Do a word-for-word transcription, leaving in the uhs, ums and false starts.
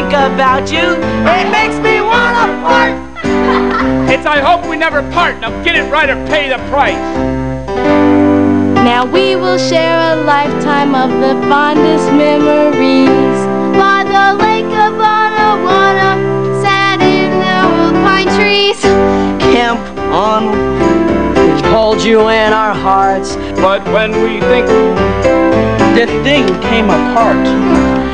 think about you. It makes me wanna fart. It's I hope we never part. Now get it right or pay the price. Now we will share a lifetime of the fondest memories. By the lake of Anawana, sat in the old pine trees. Camp on, we hold you in our hearts. But when we think the thing came apart.